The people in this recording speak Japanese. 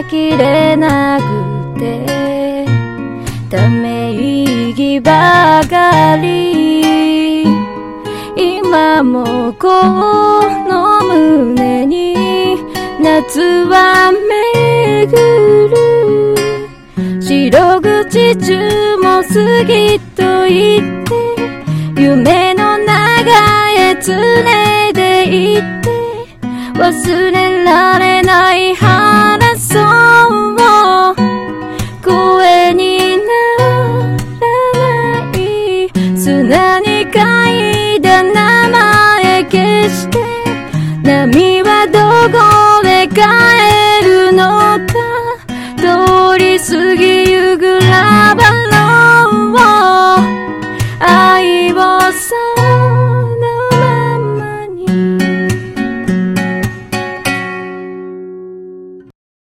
きれなくてため息ばかり今もこの胸に夏は巡る白口中も過ぎと言って夢の中へ連れて行って忘れられない話そう声にならない砂に書いた名前消して波はどこで帰るのか通り過ぎゆくラバロー愛を